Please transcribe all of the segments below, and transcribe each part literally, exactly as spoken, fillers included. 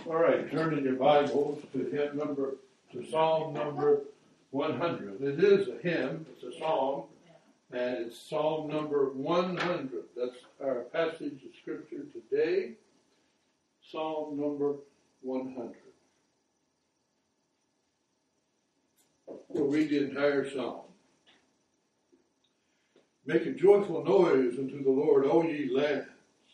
All right, turn in your Bibles to hymn number, to Psalm number one hundred. It is a hymn, it's a song, and it's Psalm number one hundred. That's our passage of Scripture today, Psalm number one hundred. We'll read the entire psalm. Make a joyful noise unto the Lord, all ye lands.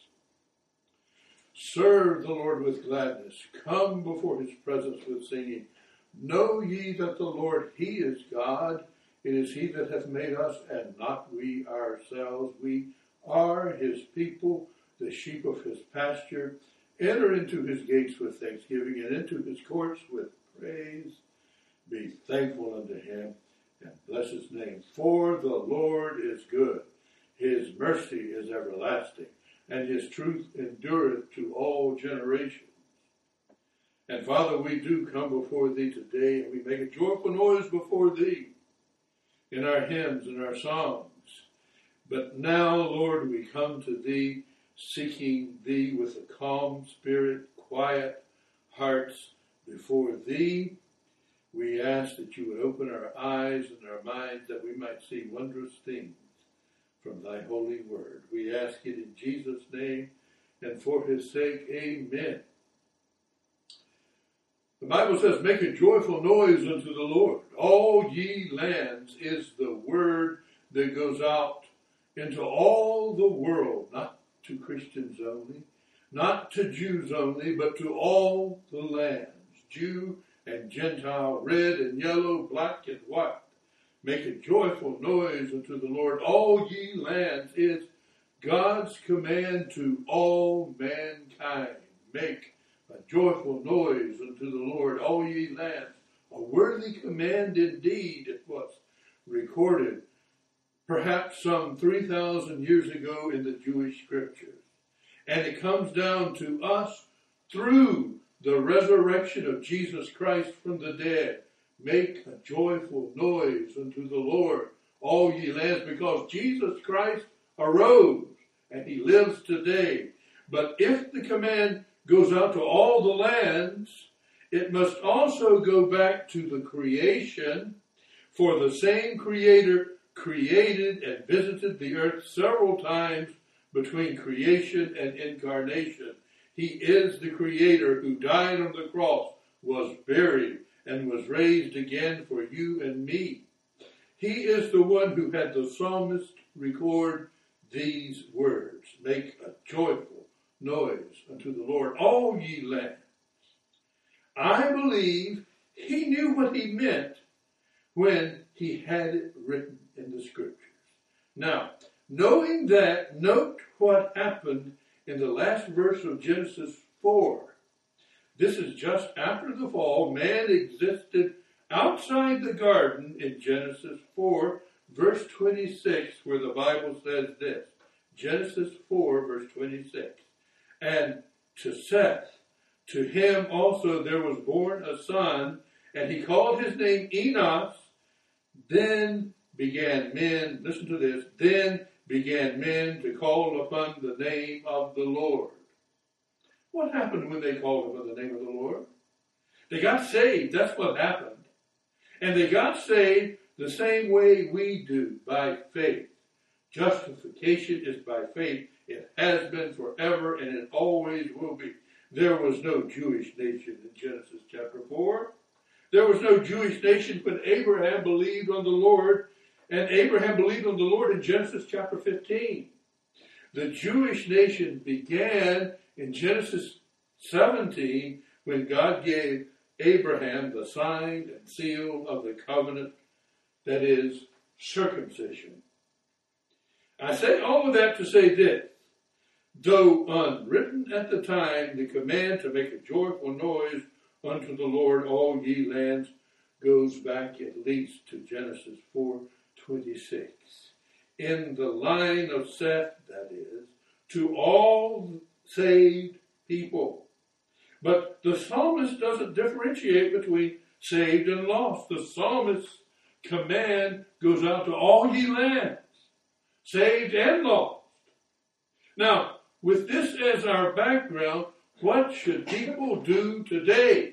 Serve the Lord with gladness. Come before his presence with singing. Know ye that the Lord, he is God. It is he that hath made us, and not we ourselves. We are his people, the sheep of his pasture. Enter into his gates with thanksgiving, and into his courts with praise. Be thankful unto him, and bless his name. For the Lord is good. His mercy is everlasting, and his truth endureth to all generations. And Father, we do come before thee today, and we make a joyful noise before thee in our hymns and our songs. But now, Lord, we come to thee, seeking thee with a calm spirit, quiet hearts before thee. We ask that you would open our eyes and our minds that we might see wondrous things from thy holy word. We ask it in Jesus' name and for his sake, amen. The Bible says, make a joyful noise unto the Lord. All ye lands is the word that goes out into all the world, not to Christians only, not to Jews only, but to all the lands, Jew and Gentile, red and yellow, black and white. Make a joyful noise unto the Lord. All ye lands is God's command to all mankind. Make a joyful noise unto the Lord, all ye lands. A worthy command indeed. It was recorded perhaps some three thousand years ago in the Jewish scriptures. And it comes down to us through the resurrection of Jesus Christ from the dead. Make a joyful noise unto the Lord, all ye lands, because Jesus Christ arose and he lives today. But if the command goes out to all the lands, it must also go back to the creation, for the same Creator created and visited the earth several times between creation and incarnation. He is the Creator who died on the cross, was buried, and was raised again for you and me. He is the one who had the psalmist record these words. Make a joyful noise unto the Lord, all ye lands. I believe he knew what he meant when he had it written in the scriptures. Now, knowing that, note what happened in the last verse of Genesis four. This is just after the fall. Man existed outside the garden in Genesis four, verse twenty-six, where the Bible says this. Genesis four, verse twenty-six. And to Seth, to him also there was born a son, and he called his name Enos. Then began men, listen to this, then began men to call upon the name of the Lord. What happened when they called upon the name of the Lord? They got saved. That's what happened. And they got saved the same way we do, by faith. Justification is by faith. It has been forever, and it always will be. There was no Jewish nation in Genesis chapter four. There was no Jewish nation when Abraham believed on the Lord, and Abraham believed on the Lord in Genesis chapter fifteen. The Jewish nation began in Genesis seventeen, when God gave Abraham the sign and seal of the covenant, that is, circumcision. I say all of that to say this. Though unwritten at the time, the command to make a joyful noise unto the Lord, all ye lands, goes back at least to Genesis four twenty-six. In the line of Seth, that is, to all saved people. But the psalmist doesn't differentiate between saved and lost. The psalmist's command goes out to all ye lands, saved and lost. Now, with this as our background, What should people do today?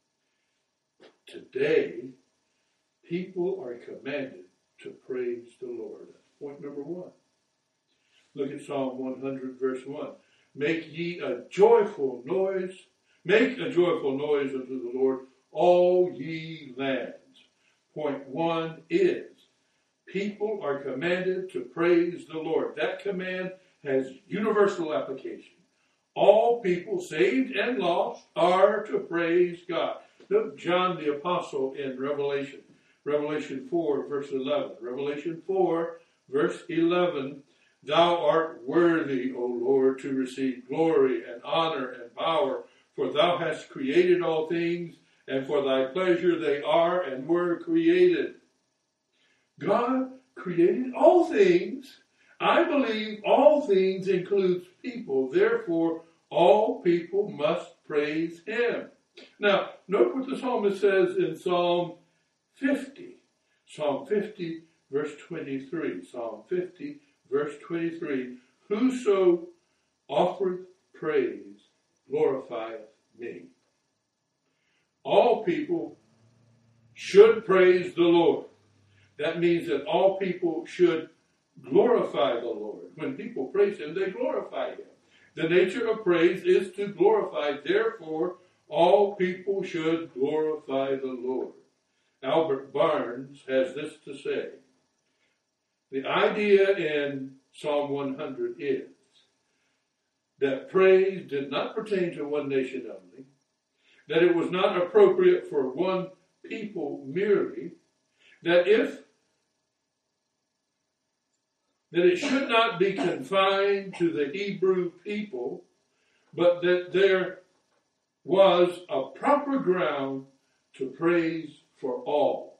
Today, people are commanded to praise the Lord. That's point number one. Look at Psalm one hundred, verse one. Make ye a joyful noise. Make a joyful noise unto the Lord, all ye lands. Point one is, people are commanded to praise the Lord. That command has universal application. All people, saved and lost, are to praise God. Look, John the Apostle in Revelation. Revelation four, verse eleven. Revelation four, verse eleven. Thou art worthy, O Lord, to receive glory and honor and power, for thou hast created all things, and for thy pleasure they are and were created. God created all things. I believe all things includes people. Therefore, all people must praise him. Now, note what the psalmist says in Psalm fifty. Psalm fifty, verse twenty-three. Psalm fifty, verse twenty-three. Whoso offereth praise glorifieth me. All people should praise the Lord. That means that all people should glorify the Lord. When people praise him, they glorify him. The nature of praise is to glorify. Therefore, all people should glorify the Lord. Albert Barnes has this to say. The idea in Psalm one hundred is that praise did not pertain to one nation only, that it was not appropriate for one people merely, that if that it should not be confined to the Hebrew people, but that there was a proper ground to praise for all.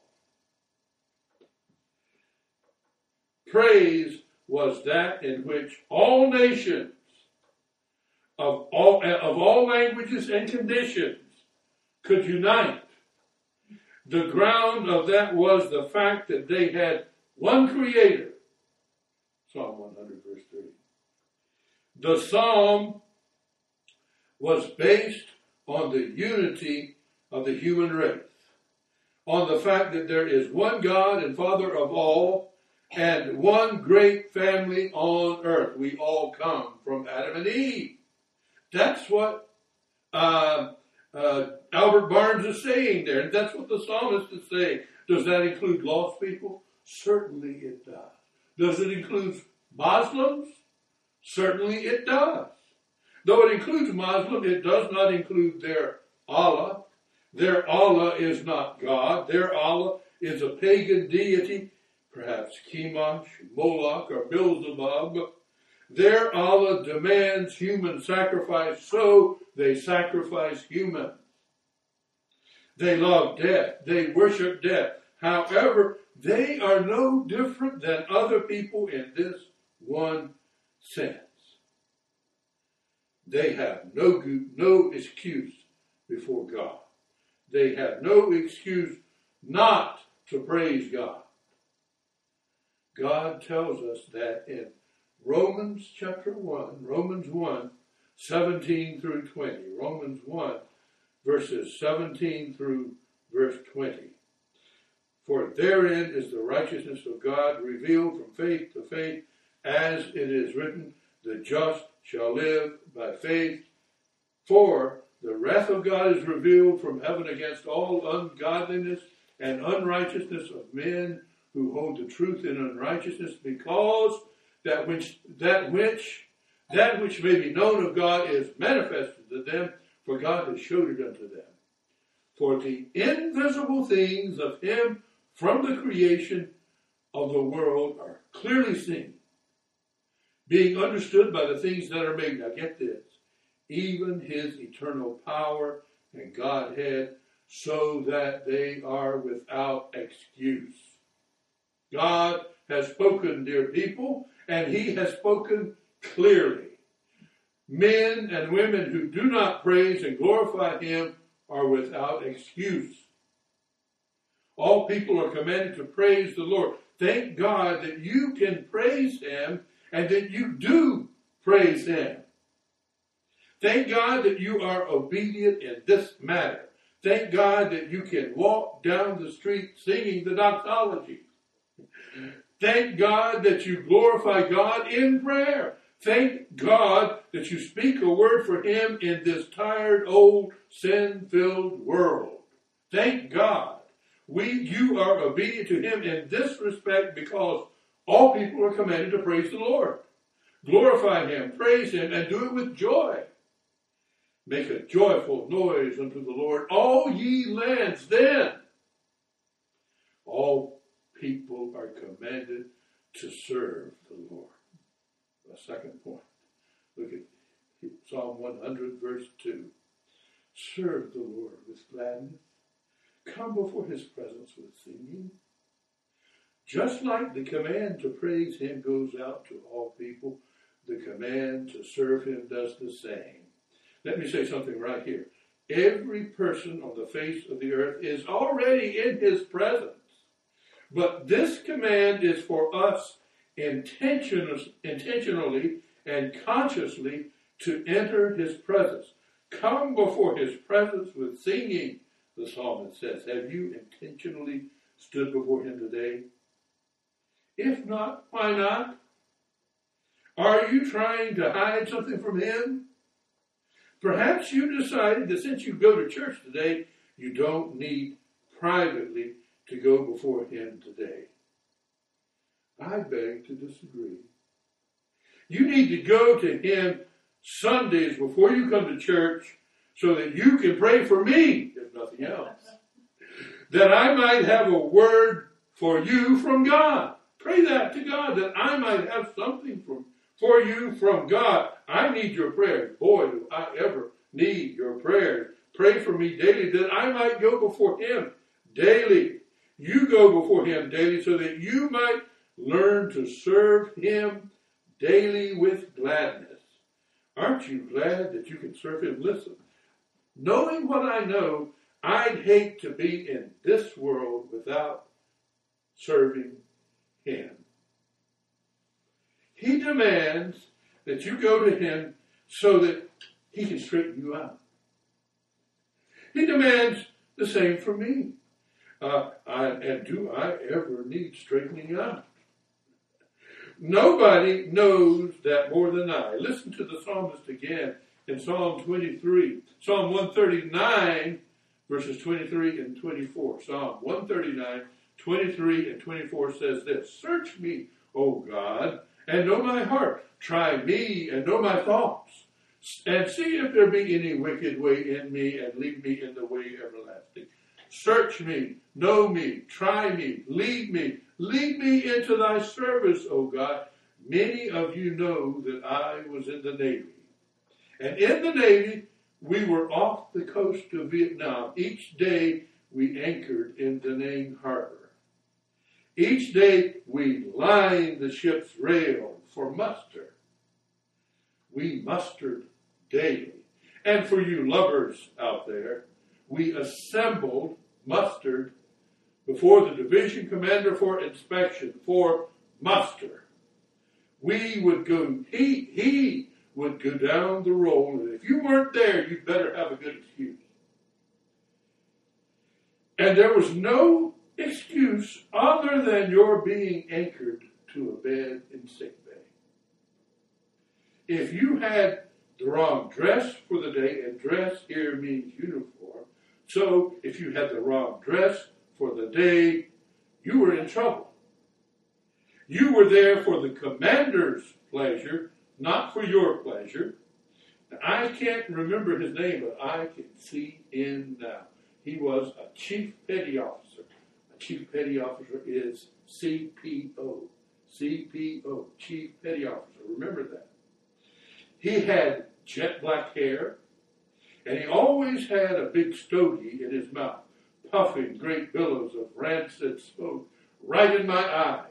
Praise was that in which all nations of all, of all languages and conditions could unite. The ground of that was the fact that they had one Creator. Psalm one hundred, verse three. The psalm was based on the unity of the human race, on the fact that there is one God and Father of all, and one great family on earth. We all come from Adam and Eve. That's what uh, uh, Albert Barnes is saying there, and that's what the psalmist is saying. Does that include lost people? Certainly it does. Does it include Muslims? Certainly it does. Though it includes Muslim, it does not include their Allah. Their Allah is not God. Their Allah is a pagan deity, perhaps Chemosh, Moloch, or Beelzebub. Their Allah demands human sacrifice, so they sacrifice humans. They love death. They worship death. However, they are no different than other people in this one sense. They have no, no excuse before God. They have no excuse not to praise God. God tells us that in Romans chapter one, Romans one, seventeen through twenty. Romans one, verses seventeen through verse twenty. For therein is the righteousness of God revealed from faith to faith, as it is written, the just shall live by faith. For the wrath of God is revealed from heaven against all ungodliness and unrighteousness of men who hold the truth in unrighteousness, because that which that which that which may be known of God is manifested to them, for God has showed it unto them. For the invisible things of him from the creation of the world are clearly seen, being understood by the things that are made. Now get this. Even his eternal power and Godhead, so that they are without excuse. God has spoken, dear people, and he has spoken clearly. Men and women who do not praise and glorify him are without excuse. All people are commanded to praise the Lord. Thank God that you can praise him and that you do praise him. Thank God that you are obedient in this matter. Thank God that you can walk down the street singing the doxology. Thank God that you glorify God in prayer. Thank God that you speak a word for him in this tired, old, sin-filled world. Thank God. We, you are obedient to him in this respect because all people are commanded to praise the Lord. Glorify him, praise him, and do it with joy. Make a joyful noise unto the Lord, all ye lands. Then all people are commanded to serve the Lord. The second point. Look at Psalm one hundred, verse two. Serve the Lord with gladness. Come before his presence with singing. Just like the command to praise him goes out to all people, the command to serve him does the same. Let me say something right here. Every person on the face of the earth is already in his presence. But this command is for us intention, intentionally and consciously to enter his presence. Come before his presence with singing, the psalmist says. Have you intentionally stood before him today? If not, why not? Are you trying to hide something from him? Perhaps you decided that since you go to church today, you don't need privately to go before him today. I beg to disagree. You need to go to him Sundays before you come to church so that you can pray for me, if nothing else. That I might have a word for you from God. Pray that to God, that I might have something from, for you from God. I need your prayers. Boy, do I ever need your prayers. Pray for me daily that I might go before him daily. You go before him daily so that you might learn to serve him daily with gladness. Aren't you glad that you can serve him? Listen, knowing what I know, I'd hate to be in this world without serving him. He demands that you go to him so that he can straighten you out. He demands the same for me. Uh, I, and do I ever need straightening out? Nobody knows that more than I. Listen to the psalmist again in Psalm twenty-three. Psalm one thirty-nine, verses twenty-three and twenty-four. Psalm one thirty-nine, twenty-three and twenty-four says this. Search me, O God, and know my heart. Try me and know my thoughts. And see if there be any wicked way in me, and lead me in the way everlasting. Search me, know me, try me, lead me. Lead me into thy service, O God. Many of you know that I was in the Navy. And in the Navy, we were off the coast of Vietnam. Each day, we anchored in Da Nang Harbor. Each day, we lined the ship's rail for muster. We mustered daily. And for you lovers out there, we assembled, mustered, before the division commander for inspection, for muster. We would go, he, he would go down the roll, and if you weren't there, you'd better have a good excuse. And there was no excuse other than your being anchored to a bed in sick bay. If you had the wrong dress for the day, and dress here means uniform, so if you had the wrong dress for the day, you were in trouble. You were there for the commander's pleasure, not for your pleasure. Now, I can't remember his name, but I can see him now. He was a chief petty officer. A chief petty officer is C P O. C P O, chief petty officer. Remember that. He had jet black hair, and he always had a big stogie in his mouth, puffing great billows of rancid smoke right in my eyes.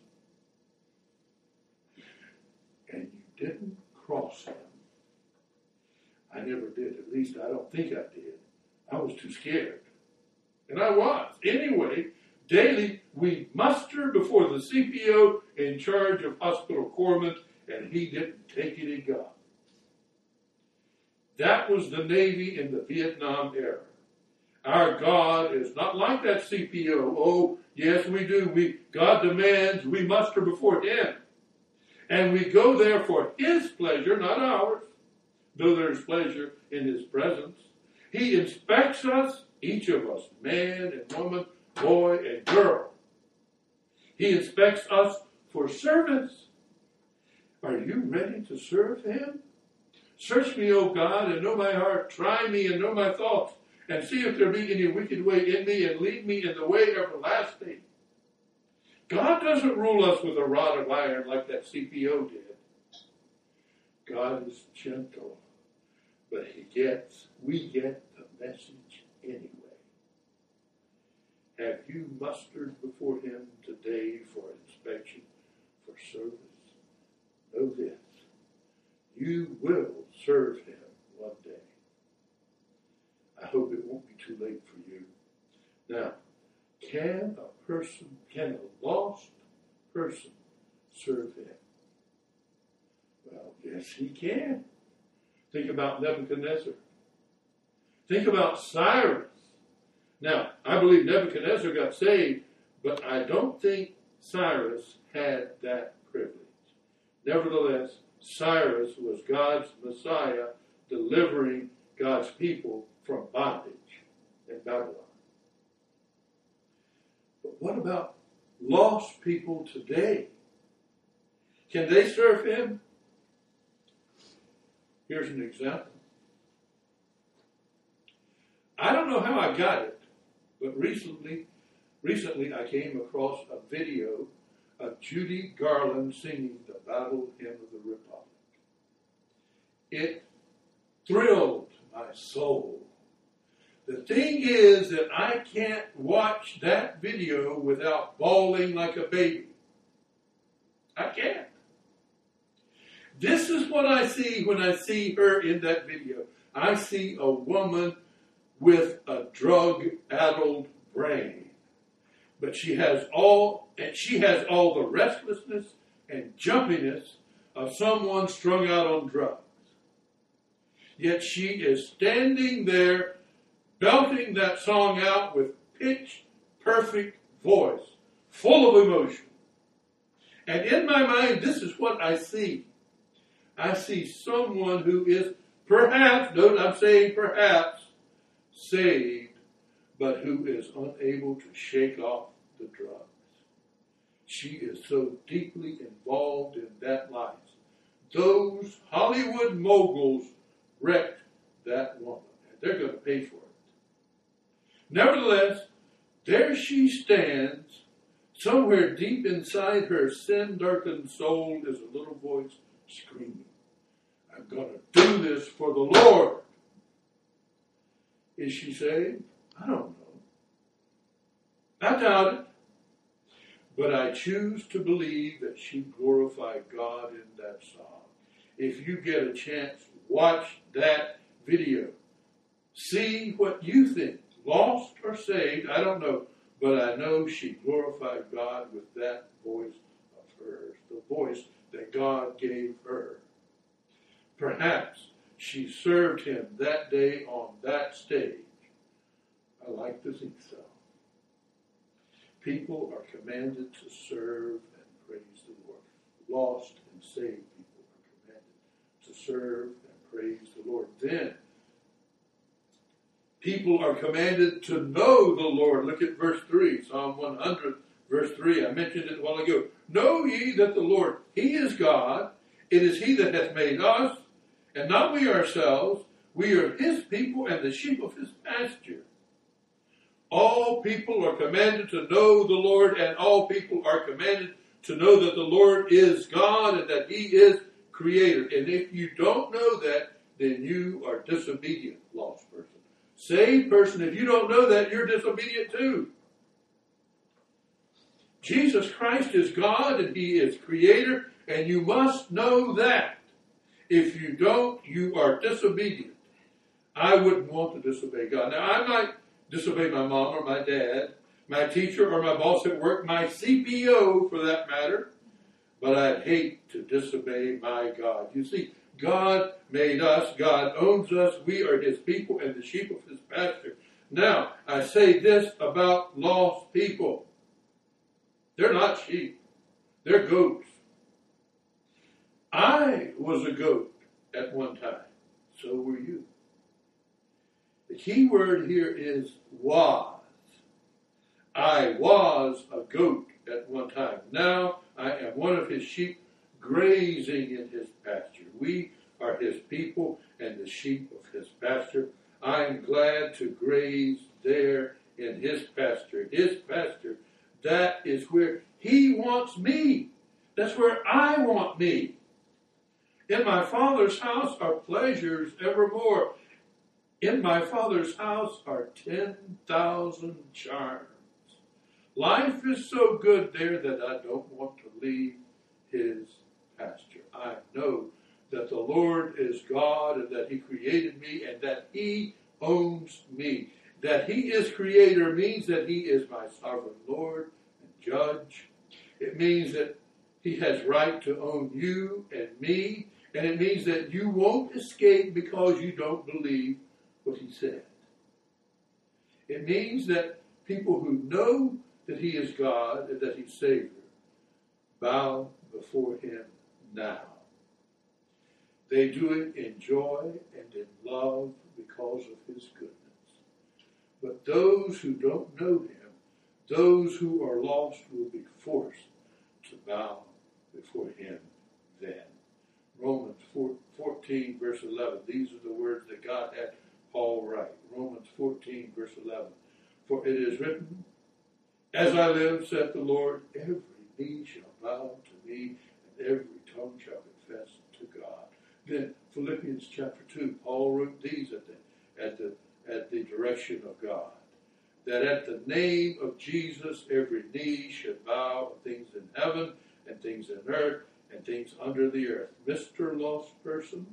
And you didn't cross him. I never did. At least I don't think I did. I was too scared. And I was. Anyway, daily we muster before the C P O in charge of hospital corpsmen, and he didn't take any guff. That was the Navy in the Vietnam era. Our God is not like that C P O. Oh, yes, we do. We God demands we muster before Him. And we go there for His pleasure, not ours, though there is pleasure in His presence. He inspects us, each of us, man and woman, boy and girl. He inspects us for service. Are you ready to serve Him? Search me, O God, and know my heart. Try me and know my thoughts, and see if there be any wicked way in me, and lead me in the way everlasting. God doesn't rule us with a rod of iron like that C P O did. God is gentle, but He gets, we get the message anyway. Have you mustered before Him today for inspection, for service? Know this. You will serve Him one day. I hope it won't be too late for you. Now, can a person, can a lost person serve Him? Well, yes, he can. Think about Nebuchadnezzar. Think about Cyrus. Now, I believe Nebuchadnezzar got saved, but I don't think Cyrus had that privilege. Nevertheless, Cyrus was God's Messiah, delivering God's people from bondage in Babylon. But what about lost people today? Can they serve Him? Here's an example. I don't know how I got it, but recently, recently I came across a video of Judy Garland singing the Battle Hymn of the Republic. It thrilled my soul. The thing is that I can't watch that video without bawling like a baby. I can't. This is what I see when I see her in that video. I see a woman with a drug-addled brain. But she has all, and she has all the restlessness and jumpiness of someone strung out on drugs. Yet she is standing there belting that song out with pitch-perfect voice, full of emotion. And in my mind, this is what I see. I see someone who is perhaps, note I'm saying perhaps, saved, but who is unable to shake off the drugs. She is so deeply involved in that life. Those Hollywood moguls wrecked that woman, and they're going to pay for it. Nevertheless, there she stands. Somewhere deep inside her sin-darkened soul is a little voice screaming, I'm going to do this for the Lord. Is she saved? I don't know. I doubt it. But I choose to believe that she glorified God in that song. If you get a chance, watch that video. See what you think. Lost or saved, I don't know. But I know she glorified God with that voice of hers. The voice that God gave her. Perhaps she served Him that day on that stage. I like to think so. People are commanded to serve and praise the Lord. Lost and saved people are commanded to serve and praise the Lord. Then, people are commanded to know the Lord. Look at verse three, Psalm one hundred, verse three. I mentioned it a while ago. Know ye that the Lord, He is God. It is He that hath made us, and not we ourselves. We are His people and the sheep of His pasture. All people are commanded to know the Lord, and all people are commanded to know that the Lord is God and that He is Creator. And if you don't know that, then you are disobedient, lost person. Saved person, if you don't know that, you're disobedient too. Jesus Christ is God and He is Creator, and you must know that. If you don't, you are disobedient. I wouldn't want to disobey God. Now, I might disobey my mom or my dad, my teacher or my boss at work, my C P O for that matter, but I'd hate to disobey my God. You see, God made us. God owns us. We are his people and the sheep of his pasture. Now, I say this about lost people. They're not sheep. They're goats. I was a goat at one time. So were you. The key word here is was. I was a goat at one time. Now I am one of his sheep grazing in his pasture. We are his people and the sheep of his pasture. I am glad to graze there in his pasture. His pasture, that is where he wants me. That's where I want me. In my Father's house are pleasures evermore. In my Father's house are ten thousand charms. Life is so good there that I don't want to leave his pasture. I know that the Lord is God and that he created me and that he owns me. That he is creator means that he is my sovereign Lord and judge. It means that he has right to own you and me. And it means that you won't escape because you don't believe what he said. It means that people who know that he is God and that he's Savior bow before him now. They do it in joy and in love because of his goodness. But those who don't know him, those who are lost, will be forced to bow before him then. Romans fourteen, verse eleven. These are the words that God had Paul write. Romans fourteen, verse eleven. For it is written, as I live, saith the Lord, every knee shall bow to me, and every tongue shall confess to God. Then Philippians chapter two, Paul wrote these at the at the at the direction of God. That at the name of Jesus every knee should bow of things in heaven and things in earth and things under the earth. Mister Lost Person,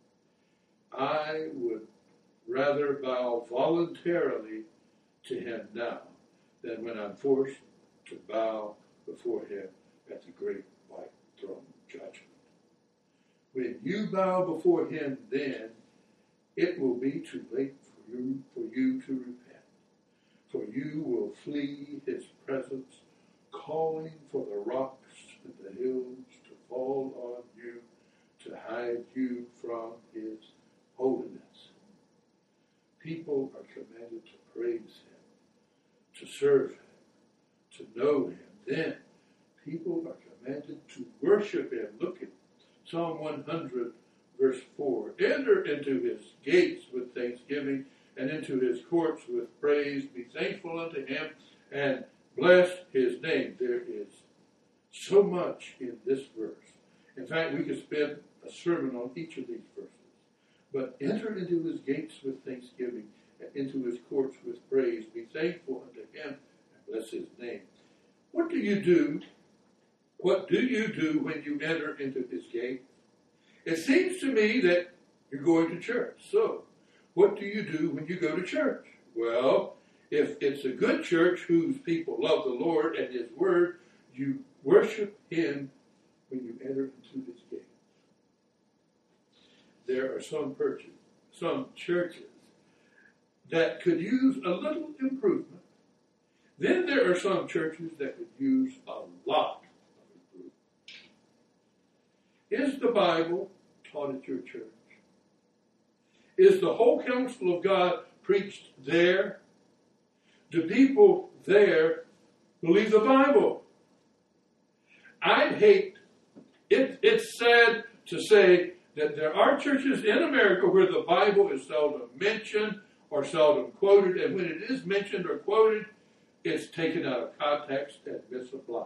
I would rather bow voluntarily to him now than when I'm forced to bow before him at the great white throne judgment. When you bow before him then, it will be too late for you, for you to repent. For you will flee his presence, calling for the rocks and the hills to fall on you, to hide you from his holiness. People are commanded to praise him, to serve him, to know him. Then people are commanded to worship him. Look at Psalm one hundred, verse four. Enter into his gates with thanksgiving and into his courts with praise. Be thankful unto him and bless his name. There is so much in this verse. In fact, we could spend a sermon on each of these verses. But enter into his gates with thanksgiving and into his courts with praise. Be thankful unto him and bless his name. What do you do? What do you do when you enter into his gate? It seems to me that you're going to church. So, what do you do when you go to church? Well, if it's a good church whose people love the Lord and his word, you worship him when you enter into his gates. There are some churches, some churches that could use a little improvement. Then there are some churches that could use a lot of improvement. Is the Bible taught at your church? Is the whole counsel of God preached there? Do people there believe the Bible? I'd hate, it, it's sad to say that there are churches in America where the Bible is seldom mentioned or seldom quoted, and when it is mentioned or quoted, it's taken out of context and misapplied.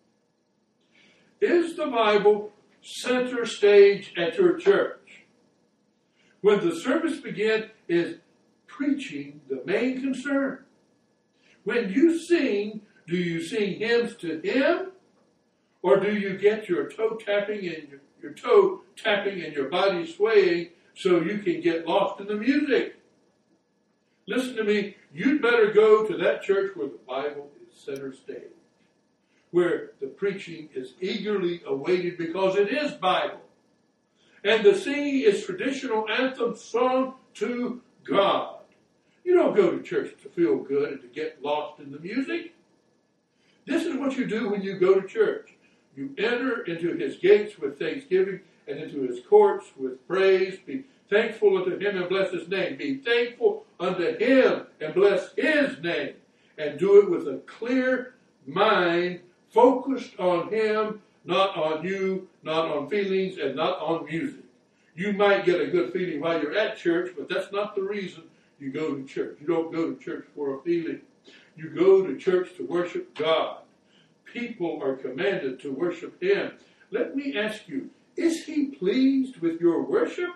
Is the Bible center stage at your church? When the service begins, is preaching the main concern? When you sing, do you sing hymns to him? Or do you get your toe tapping and your, your toe tapping and your body swaying so you can get lost in the music? Listen to me, you'd better go to that church where the Bible is center stage, where the preaching is eagerly awaited because it is Bible. And the singing is traditional anthems sung to God. You don't go to church to feel good and to get lost in the music. This is what you do when you go to church. You enter into his gates with thanksgiving and into his courts with praise. Be thankful unto him and bless his name. Be thankful unto him and bless his name. And do it with a clear mind, focused on him, not on you, not on feelings, and not on music. You might get a good feeling while you're at church, but that's not the reason you go to church. You don't go to church for a feeling. You go to church to worship God. People are commanded to worship him. Let me ask you, is he pleased with your worship?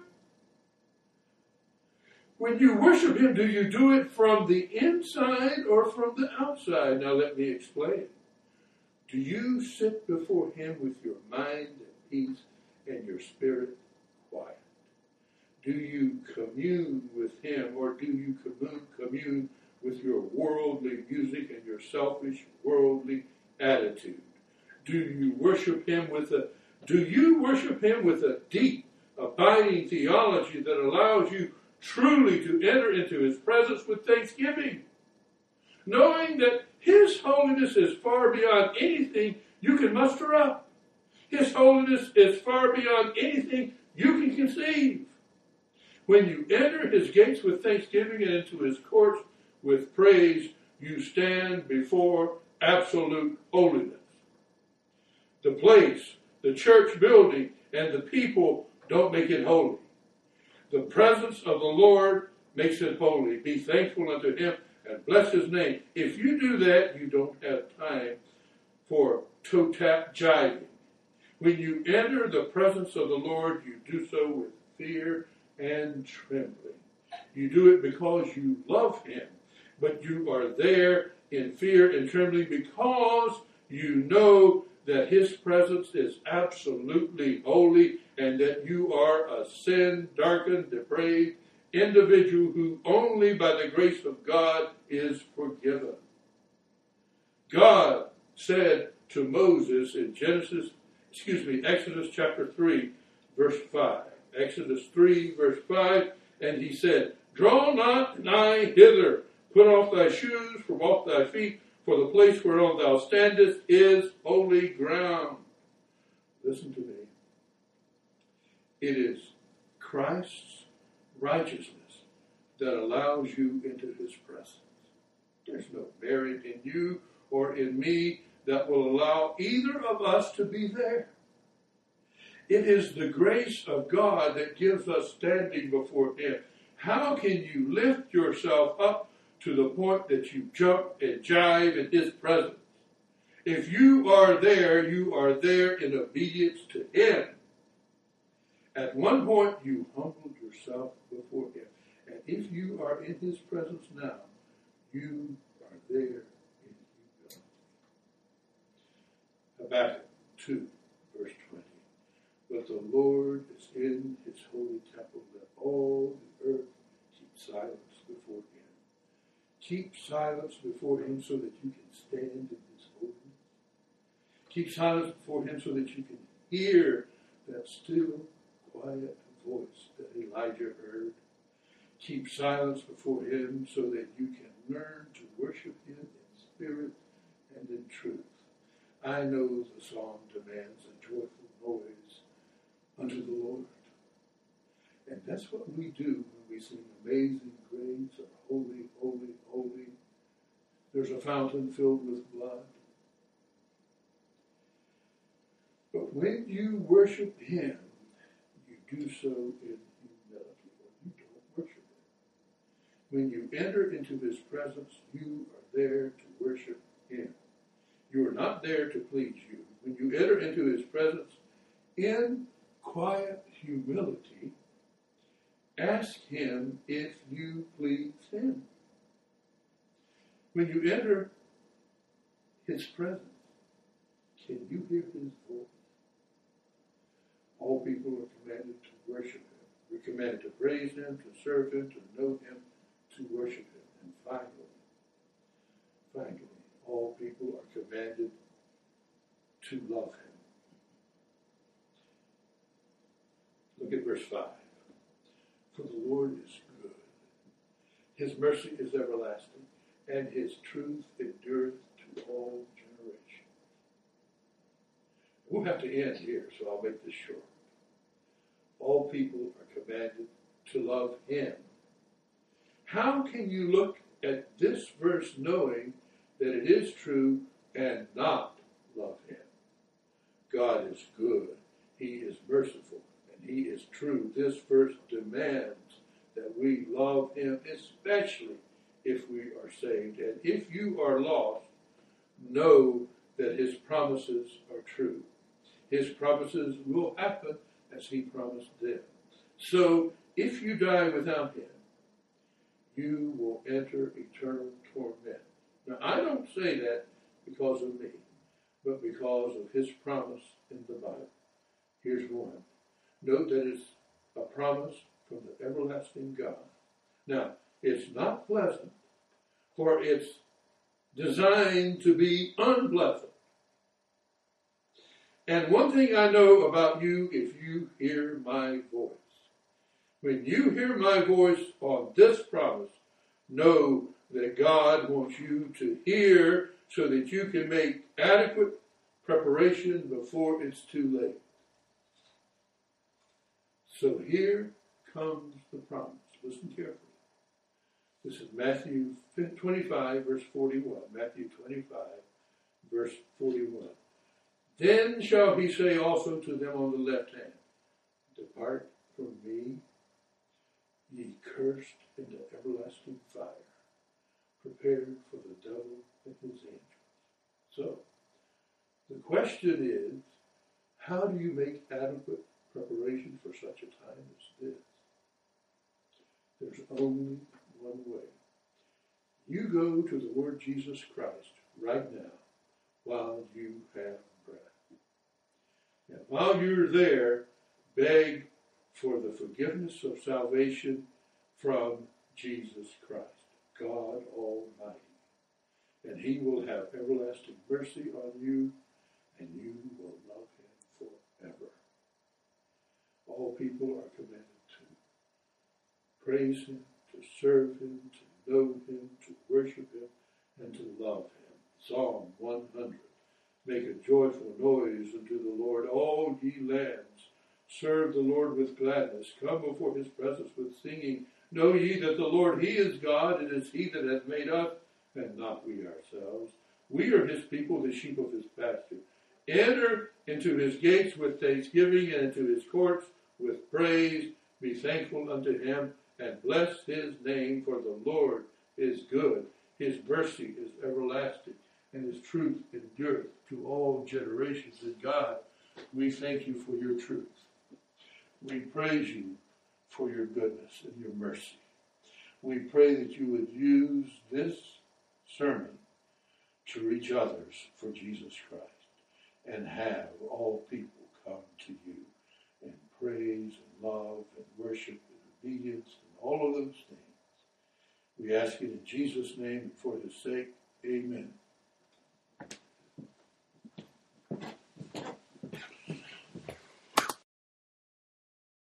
When you worship him, do you do it from the inside or from the outside? Now let me explain. Do you sit before him with your mind at peace and your spirit quiet? Do you commune with him, or do you commune, commune with your worldly music and your selfish worldly attitude? Do you worship him with a do you worship him with a deep, abiding theology that allows you truly to enter into his presence with thanksgiving, knowing that his holiness is far beyond anything you can muster up? His holiness is far beyond anything you can conceive. When you enter his gates with thanksgiving and into his courts with praise, you stand before absolute holiness. The place, the church building, and the people don't make it holy. The presence of the Lord makes it holy. Be thankful unto him and bless his name. If you do that, you don't have time for toe-tap jiving. When you enter the presence of the Lord, you do so with fear and trembling. You do it because you love him, but you are there in fear and trembling because you know that his presence is absolutely holy and that you are a sin-darkened, depraved individual who only by the grace of God is forgiven. God said to Moses in Genesis, excuse me, Exodus chapter three, verse five. Exodus three, verse five, and he said, "Draw not nigh hither, put off thy shoes from off thy feet, for the place whereon thou standest is holy ground." Listen to me. It is Christ's righteousness that allows you into his presence. There's no merit in you or in me that will allow either of us to be there. It is the grace of God that gives us standing before him. How can you lift yourself up to the point that you jump and jive in his presence? If you are there, you are there in obedience to him. At one point, you humbled yourself before him. And if you are in his presence now, you are there in humility. Habakkuk two, verse twenty. But the Lord is in his holy temple. Let all the earth keep silence before him. Keep silence before him so that you can stand in his holiness. Keep silence before him so that you can hear that still, quiet voice that Elijah heard. Keep silence before him so that you can learn to worship him in spirit and in truth. I know the song demands a joyful noise unto the Lord. And that's what we do when we sing Amazing Grace or Holy, Holy, Holy. There's a fountain filled with blood. But when you worship him, you do so in humility, or you don't worship him. When you enter into his presence, you are there to worship him. You are not there to please you. When you enter into his presence in quiet humility, ask him if you please him. When you enter his presence, can you hear his voice? All people are commanded to worship him. We're commanded to praise him, to serve him, to know him, to worship him. And finally, finally, all people are commanded to love him. Look at verse five. For the Lord is good. His mercy is everlasting, and his truth endureth to all generations. We'll have to end here, so I'll make this short. All people are commanded to love him. How can you look at this verse knowing that it is true and not love him? God is good. He is merciful. And he is true. This verse demands that we love him, especially if we are saved. And if you are lost, know that his promises are true. His promises will happen as he promised them. So, if you die without him, you will enter eternal torment. Now, I don't say that because of me, but because of his promise in the Bible. Here's one. Note that it's a promise from the everlasting God. Now, it's not pleasant, for it's designed to be unpleasant. And one thing I know about you, if you hear my voice, when you hear my voice on this promise, know that God wants you to hear so that you can make adequate preparation before it's too late. So here comes the promise. Listen carefully. This is Matthew twenty-five, verse forty-one. Matthew twenty-five, verse forty-one. Then shall he say also to them on the left hand, Depart from me, ye cursed, into everlasting fire, prepared for the devil and his angels. So, the question is, how do you make adequate preparation for such a time as this? There's only one way. You go to the Lord Jesus Christ right now while you have breath. And while you're there, beg for the forgiveness of salvation from Jesus Christ, God Almighty. And he will have everlasting mercy on you, and you will love him forever. All people are commanded to praise him, to serve him, to know him, to worship him, and to love him. Psalm one hundred. Make a joyful noise unto the Lord, all ye lands. Serve the Lord with gladness. Come before his presence with singing. Know ye that the Lord, he is God. It is he that hath made us, and not we ourselves. We are his people, the sheep of his pasture. Enter into his gates with thanksgiving, and into his courts with praise. Be thankful unto him, and bless his name, for the Lord is good. His mercy is everlasting, and his truth endureth to all generations. And God, we thank you for your truth. We praise you for your goodness and your mercy. We pray that you would use this sermon to reach others for Jesus Christ, and have all people come to you in praise and love and worship and obedience and all of those things. We ask it in Jesus' name and for his sake. Amen.